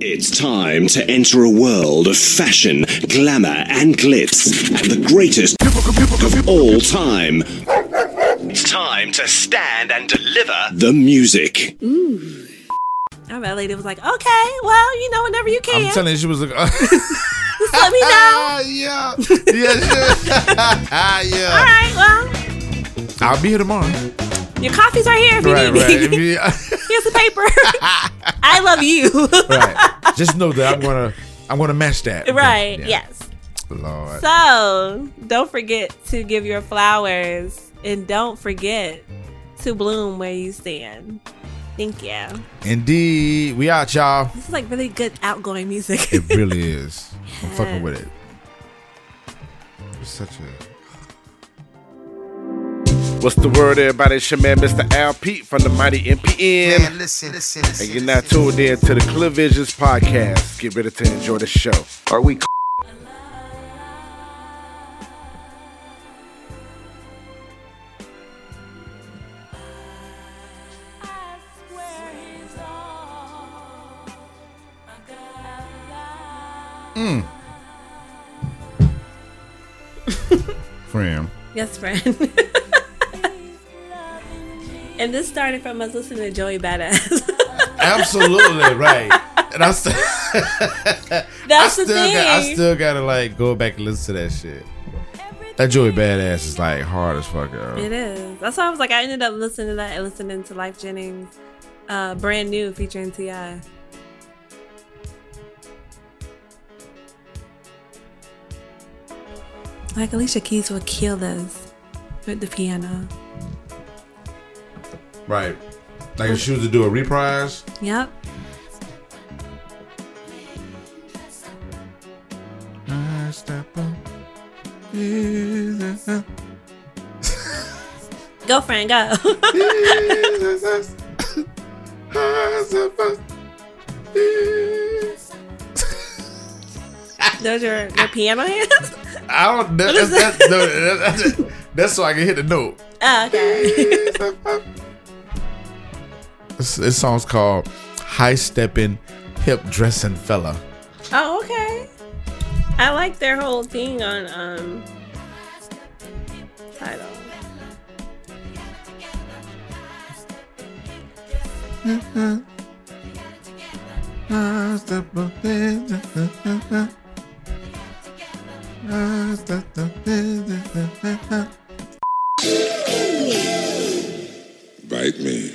It's time to enter a world of fashion, glamour, and glitz, and the greatest of all time. It's time to stand and deliver the music. Ooh. That lady was like, okay, well, you know, whenever you can. I'm telling you, she was like, just let me know. Yeah. Yeah. All right, well. I'll be here tomorrow. Your coffees are here if you need me. Here's the paper. I love you. Right. Just know that I'm gonna match that. Right. Yeah. Yes. Lord. So don't forget to give your flowers, and don't forget to bloom where you stand. Thank you. Indeed. We out, y'all. This is like really good outgoing music. It really is. I'm fucking with it. It's such a... What's the word, everybody? It's your man, Mr. Al Pete from the Mighty MPN. Man, listen. And you're now tuned in to the Clear Visions podcast. Get ready to enjoy the show. Are we... Friend. Yes, friend. And this started from us listening to Joey Badass. Absolutely, right. And That's the thing. I still gotta like go back and listen to that shit. That Joey Badass is like hard as fuck, yo. It is. That's why I was like, I ended up listening to that and listening to Life Jennings, Brand New featuring T.I. Like Alicia Keys would kill this with the piano. Right. Like if she was to do a reprise. Yep. Go, friend, go. Those your piano hands? I don't. That's so I can hit the note. Oh, okay. This song's called "High Steppin' Hip Dressin' Fella." Oh, okay. I like their whole thing on title. Bite me.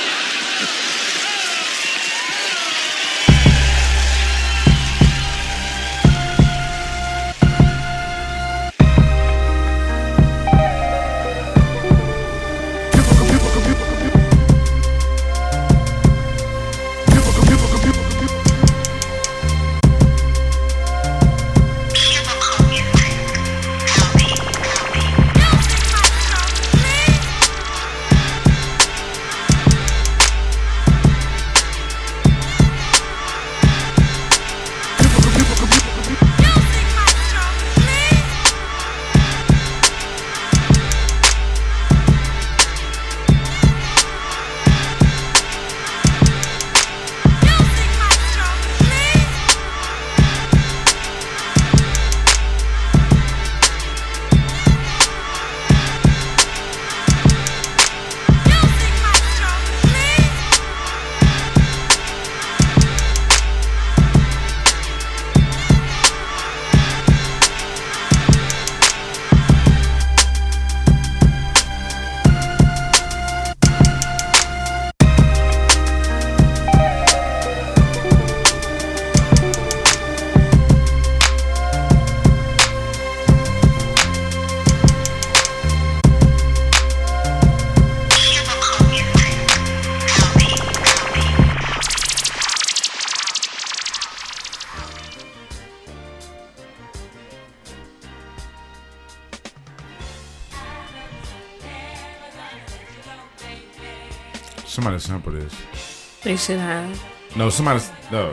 Somebody sample this. They should have. No, somebody. No.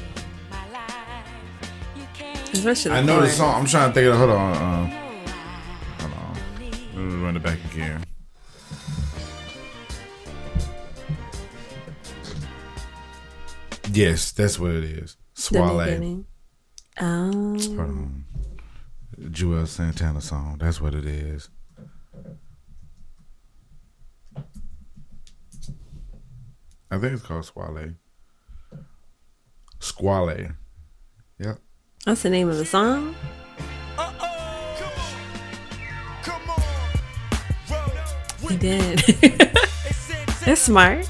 Especially I know the song. I'm trying to think of. Hold on. run it back again. Yes, that's what it is. Swale. Hold on. Joel Santana song. That's what it is. I think it's called Swale. Squale. Yep. That's the name of the song? He did. That's smart.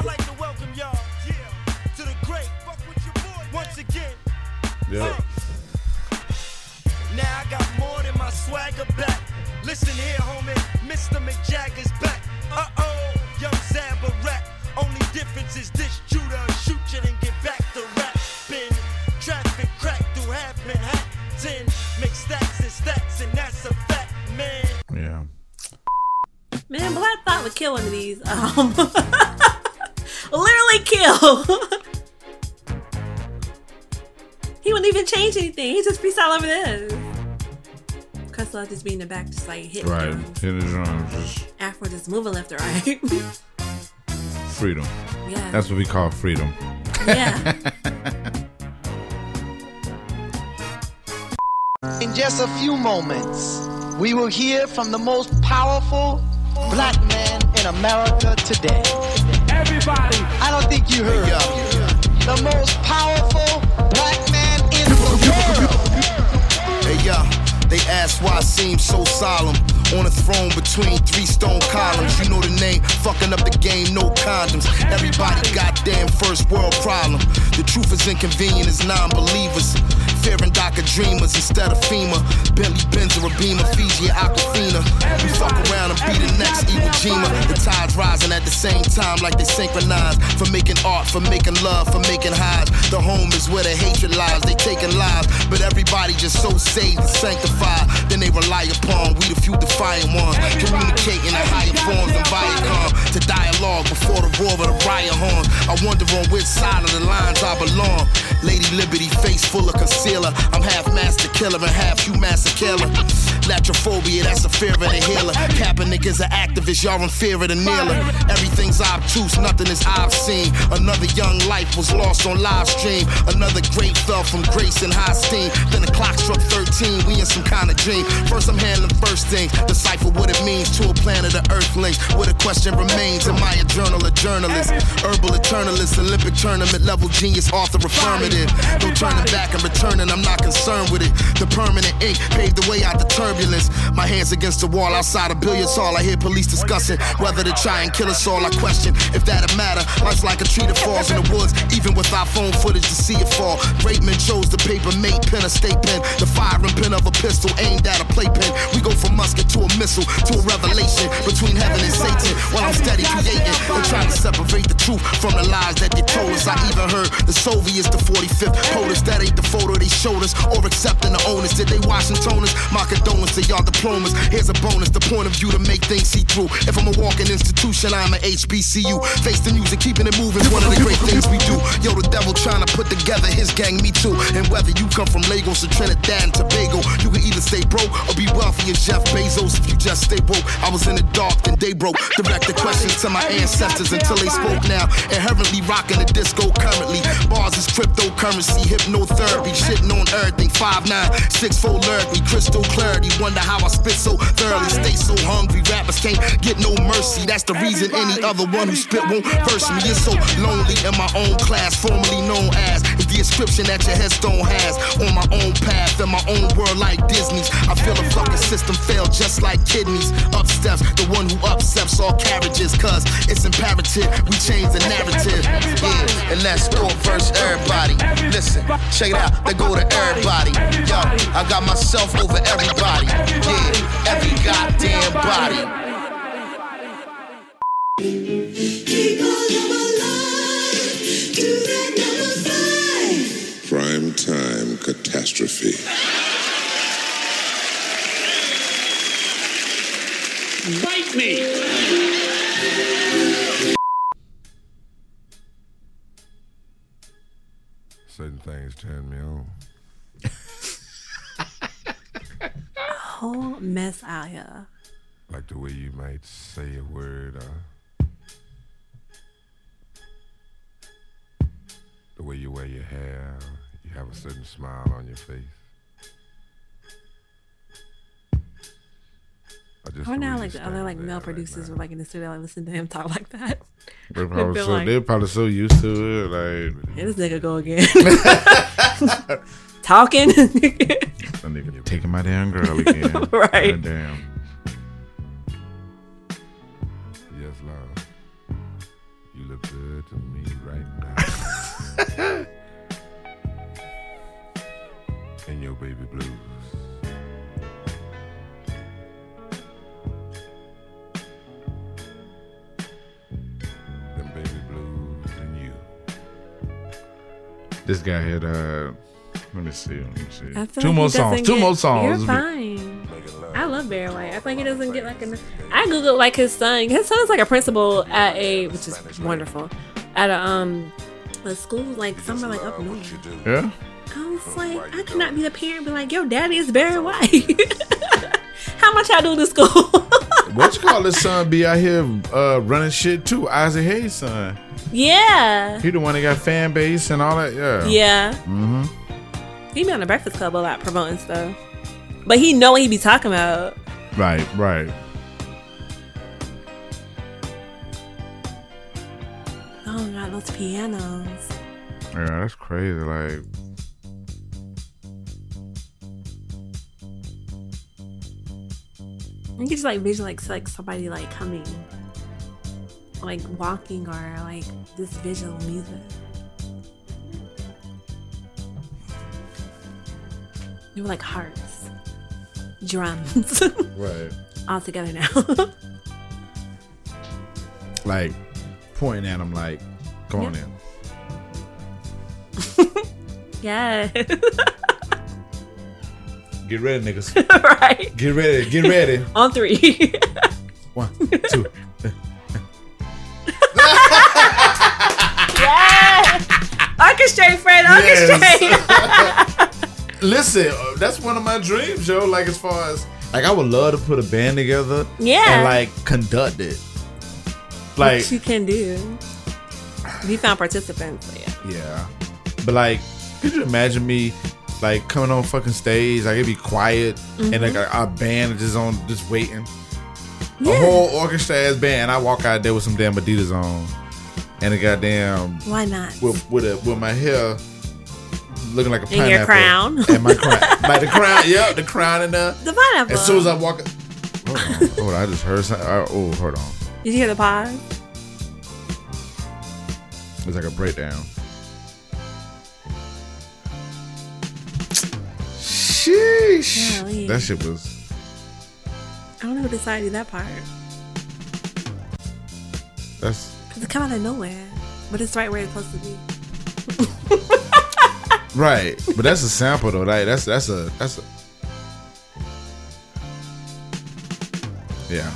Yep. Now I got more than my swagger back. Listen here, homie, Mr. McJagger's back. Young Zabarat. Only difference is this shooter shoot you and get back to rapping. Traffic crack through half Manhattan. Make stacks and that's a fact, man. Yeah. Man, Black Thought would kill one of these. Literally kill. He wouldn't even change anything. He just freestyle over this. Cause just be in the back, just like hitting Right. drums. Hitting the drums. Just Afro just moving left or right. freedom. Yeah. That's what we call freedom. Yeah. In just a few moments, we will hear from the most powerful black man in America today. Everybody. I don't think you heard. The most powerful black man in the world. Hey, yo, they ask why I seem so solemn. On a throne between 3 stone columns. You know the name, fucking up the game, no condoms. Everybody goddamn first world problem. The truth is inconvenient as non-believers. Fearing DACA dreamers instead of FEMA. Bentley Benz or a Beamer, Fiji or Aquafina. We fuck around and be the next Iwo Jima. The tide's rising at the same time like they synchronize. For making art, for making love, for making highs. The home is where the hatred lies. They taking lives, but everybody just so saved and sanctified. Then they rely upon we the few defiant ones. Communicating in higher forms than Viacom. To dialogue before the roar of the riot horns. I wonder on which side of the lines I belong. Lady Liberty, face full of concealer. I'm half master killer and half you master killer. Latrophobia, that's a fear of the healer. Kaepernick is an activist, y'all in fear of the kneeler. Everything's obtuse, nothing is obscene. Another young life was lost on live stream. Another great fell from grace and high steam. Then the clock struck 13, we in some kind of dream. First I'm handling first things, decipher what it means to a planet of earthlings. Where the question remains, am I a journal, a journalist? Herbal eternalist, Olympic tournament level genius, author affirmative. No turning back and returning, I'm not concerned with it. The permanent ink paved the way out the turbulence. My hands against the wall outside a billiards hall. I hear police discussing whether to try and kill us all. I question if that'd matter. Life's like a tree that falls in the woods, even with our phone footage to see it fall. Great men chose the paper mate pen, a state pen. The firing pin of a pistol aimed at a playpen. We go from musket to a missile to a revelation between heaven and Satan. While I'm steady creating and trying to separate the truth from the lies that they told us. I even heard the Soviets, the 45th POTUS. That ain't the photo they showed us, or accepting the onus. Did they Washingtoners? My condolence to y'all diplomas. Here's a bonus, the point of view to make things see through. If I'm a walking institution, I'm an HBCU. Face the music, keeping it moving, one of the great things we do. Yo, the devil trying to put together his gang, me too. And whether you come from Lagos or Trinidad and Tobago, you can either stay broke or be wealthy as Jeff Bezos. If you just stay broke, I was in the dark, then they broke. Direct the questions to my ancestors until they spoke now. Inherently rocking the disco currently. Bars is cryptocurrency, hypnotherapy, shitting on everything. 5'9", 6'4" lyrically, crystal clarity. Wonder how I spit so thoroughly. Stay so hungry, rappers can't get no mercy. That's the reason any other one who spit won't verse me. It's so lonely in my own class, formerly known as is the inscription that your headstone has. On my own path, in my own world like Disney's. I feel a fucking system fail just like kidneys. Up steps, the one who upsets all carriages. Cause it's imperative, we change the narrative. Yeah, and let's go verse everybody. Listen, check it out, they go to everybody. Yo, I got myself over everybody. Yeah, every goddamn body. Keep on alive to that number 5. Prime time catastrophe. Bite me! Certain things turn me on. Whole mess out here. Like the way you might say a word, the way you wear your hair, you have a certain smile on your face. Or now, like the other like male producers were like in the studio, like listen to him talk like that. They're probably so used to it. Like, hey, this nigga go again, talking. That nigga taking my damn girl again. Right? God damn. Yes, love. You look good to me right now. And your baby blues. Them baby blues and you. This guy had let me see. Two more songs. You're fine. I love Barry White. I feel like he doesn't get like I googled like his son. His son's like a principal at which is wonderful, at a school like somewhere like up north. Yeah. I was like, I could not be the parent, be like, yo, daddy is Barry White. How much I do to school? What you call his son be out here running shit too? Isaac Hayes' son. Yeah. He the one that got fan base and all that. Yeah. Yeah. Mm-hmm. He be on the Breakfast Club a lot promoting stuff. But he know what he be talking about. Right. Oh my God, those pianos. Yeah, that's crazy. Like, you can just like visualize like somebody like coming, like walking, or like this visual music. They were like hearts, drums, right, all together now. Like pointing at him, like, come on in. Yeah. Get ready, niggas. Right. Get ready. On 3. 1, 2. Yeah. Orchestrate, Fred. Orchestrate. Yes. Listen, that's one of my dreams, yo. Like, as far as like, I would love to put a band together. Yeah. And like conduct it. Like, what you can do. We found participants. Yeah. But like, could you imagine me like coming on fucking stage? Like, it'd be quiet and like our band is just waiting. Yeah. A whole orchestra ass band. And I walk out there with some damn Adidas on and a goddamn. Why not? With my hair looking like a pineapple. And your crown. And my crown. Like the crown. Yep, the crown and the pineapple. As soon as I walk. Hold on. I just heard something. Oh, hold on. Did you hear the pause? It's like a breakdown. Sheesh. Golly. That shit was. I don't know who decided that part. That's. Because it come out of nowhere. But it's right where it's supposed to be. Right. But that's a sample though. Like, that's a. Yeah.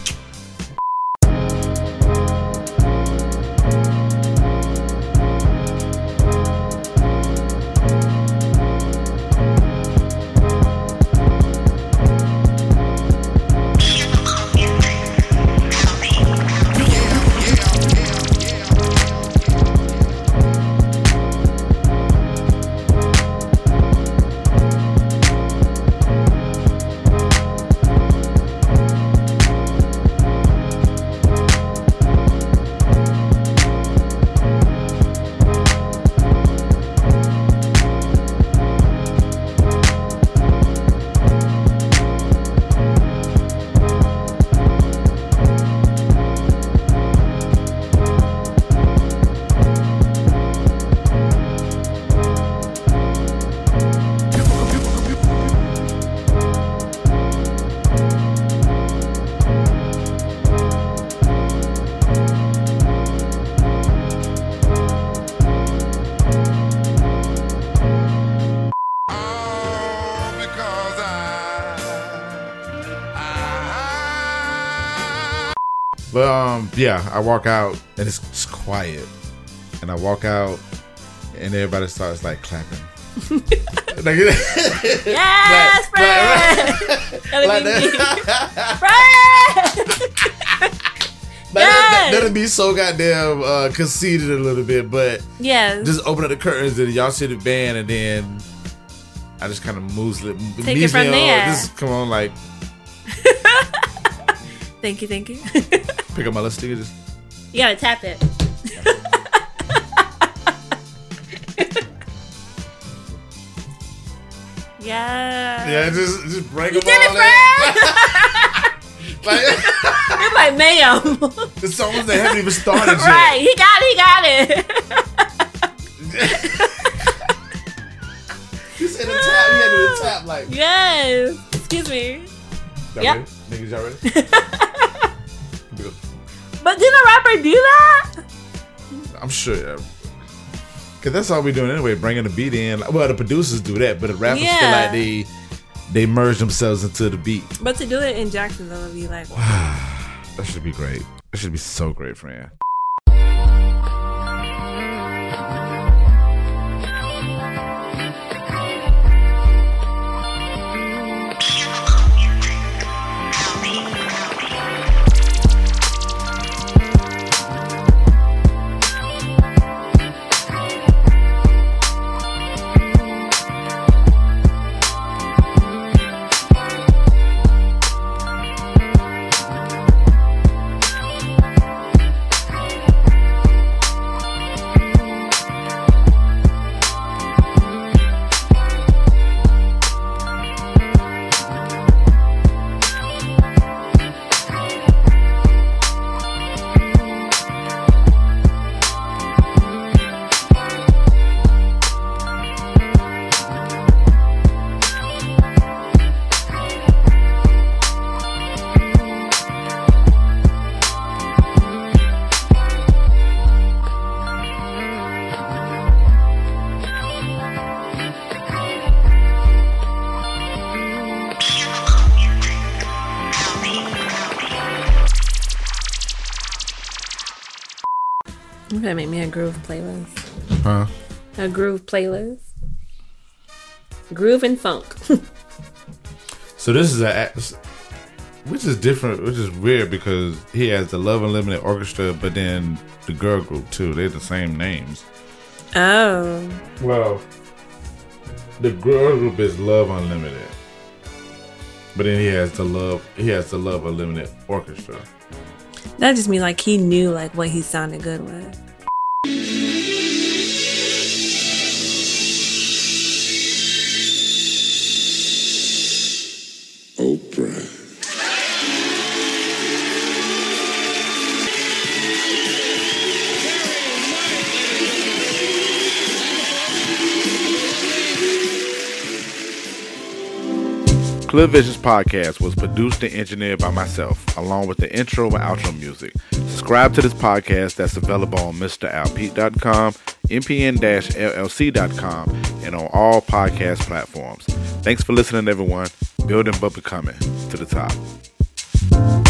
But yeah, I walk out and it's quiet, and I walk out and everybody starts like clapping. Yes, Fred! Like that. Fred! That'd be so goddamn conceited a little bit, but yes. Just open up the curtains and y'all see the band, and then I just kind of take it from there. Just come on, like. Thank you. Pick up my little sticker. You gotta tap it. Yeah, just break them all in. It's like Mayhem. The songs they haven't even started yet. Right, he got it. You said the tap, you had to do the tap like. Yes. Excuse me. Y'all yep. ready? Niggas, y'all ready? But didn't a rapper do that? I'm sure, yeah. Cause that's all we doing anyway, bringing the beat in. Well, the producers do that, but the rappers feel like they merge themselves into the beat. But to do it in Jacksonville would be like, wow. That should be great. That should be so great, friend. I'm gonna make me a groove playlist. Huh? A groove playlist. Groove and funk. So this is which is different, which is weird because he has the Love Unlimited Orchestra, but then the girl group too. They're the same names. Oh. Well, the girl group is Love Unlimited, but then he has the Love Unlimited Orchestra. That just means like he knew like what he sounded good with. Oprah. Clear Visions Podcast was produced and engineered by myself, along with the intro and outro music. Subscribe to this podcast that's available on MrAlpete.com, mpn-llc.com, and on all podcast platforms. Thanks for listening, everyone. Building but becoming to the top.